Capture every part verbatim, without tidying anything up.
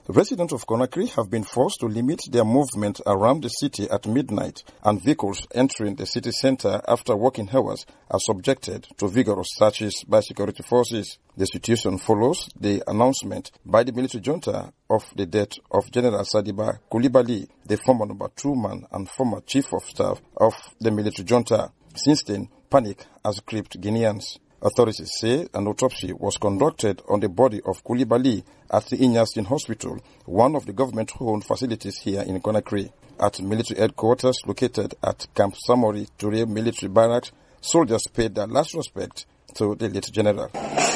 Residents of Conakry have been forced to limit their movement around the city at midnight, and vehicles entering the city center after working hours are subjected to vigorous searches by security forces. The situation follows the announcement by the military junta of the death of General Sadiba Coulibaly, the former number two man and former chief of staff of the military junta. Since then, panic has gripped Guineans. Authorities say an autopsy was conducted on the body of Coulibaly at the Inyastin Hospital, one of the government-owned facilities here in Conakry. At military headquarters located at Camp Samori Touré military barracks, soldiers paid their last respect to the late general.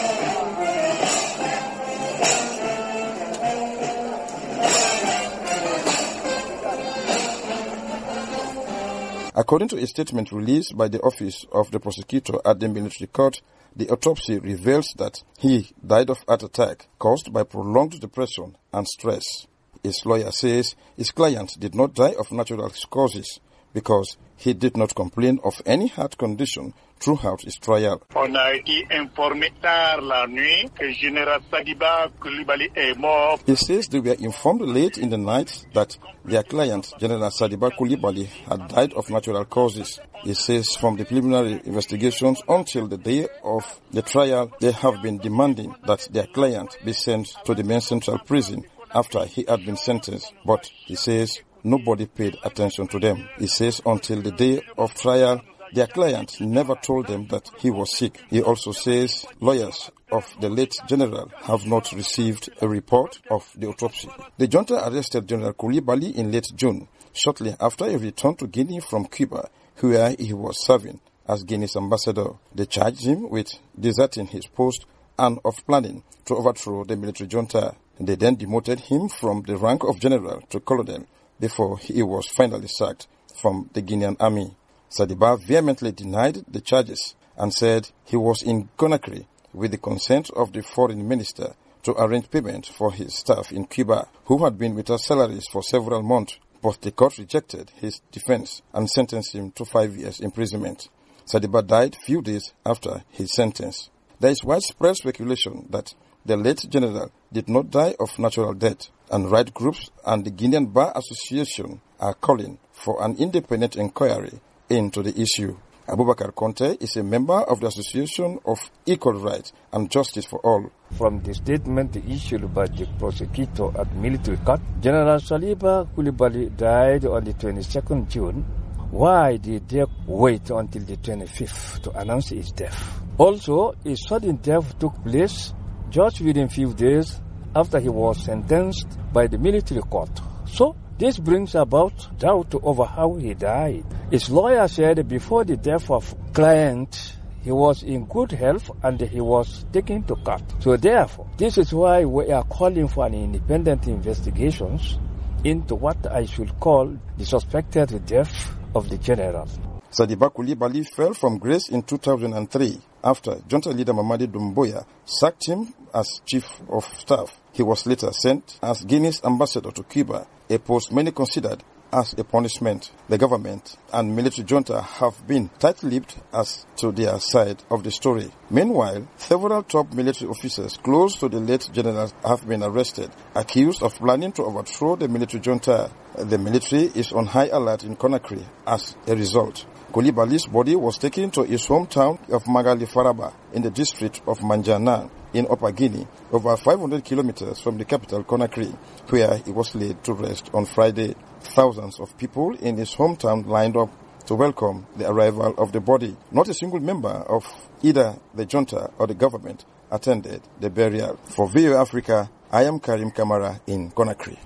According to a statement released by the Office of the Prosecutor at the military court, the autopsy reveals that he died of heart attack caused by prolonged depression and stress. His lawyer says his client did not die of natural causes because he did not complain of any heart condition throughout his trial. On a été informé tard la nuit que General Sadiba Coulibaly est mort. He says they were informed late in the night that their client, General Sadiba Coulibaly, had died of natural causes. He says from the preliminary investigations until the day of the trial, they have been demanding that their client be sent to the main central prison after he had been sentenced. But he says nobody paid attention to them. He says until the day of trial, their client never told them that he was sick. He also says lawyers of the late general have not received a report of the autopsy. The junta arrested General Coulibaly in late June, shortly after he returned to Guinea from Cuba, where he was serving as Guinea's ambassador. They charged him with deserting his post and of planning to overthrow the military junta. They then demoted him from the rank of general to colonel before he was finally sacked from the Guinean army. Sadiba vehemently denied the charges and said he was in Conakry with the consent of the foreign minister to arrange payment for his staff in Cuba, who had been without salaries for several months, but the court rejected his defense and sentenced him to five years imprisonment. Sadiba died few days after his sentence. There is widespread speculation that the late general did not die of natural death, and right groups and the Guinean Bar Association are calling for an independent inquiry into the issue. Abubakar Conte is a member of the Association of Equal Rights and Justice for All. From the statement issued by the prosecutor at military court, General Sadiba Coulibaly died on the twenty-second of June. Why did they wait until the twenty-fifth to announce his death? Also, his sudden death took place just within few days after he was sentenced by the military court. So, this brings about doubt over how he died. His lawyer said before the death of client, he was in good health and he was taken to court. So therefore, this is why we are calling for an independent investigation into what I should call the suspected death of the general. Sadiba Coulibaly fell from grace in two thousand three after junta leader Mamadi Doumbouya sacked him as chief of staff. He was later sent as Guinea's ambassador to Cuba, a post many considered as a punishment. The government and military junta have been tight-lipped as to their side of the story. Meanwhile, several top military officers close to the late general have been arrested, accused of planning to overthrow the military junta. The military is on high alert in Conakry as a result. Coulibaly's body was taken to his hometown of Magali Faraba in the district of Manjana in Upper Guinea, over five hundred kilometers from the capital Conakry, where he was laid to rest on Friday. Thousands of people in his hometown lined up to welcome the arrival of the body. Not a single member of either the junta or the government attended the burial. For V O A Africa, I am Karim Kamara in Conakry.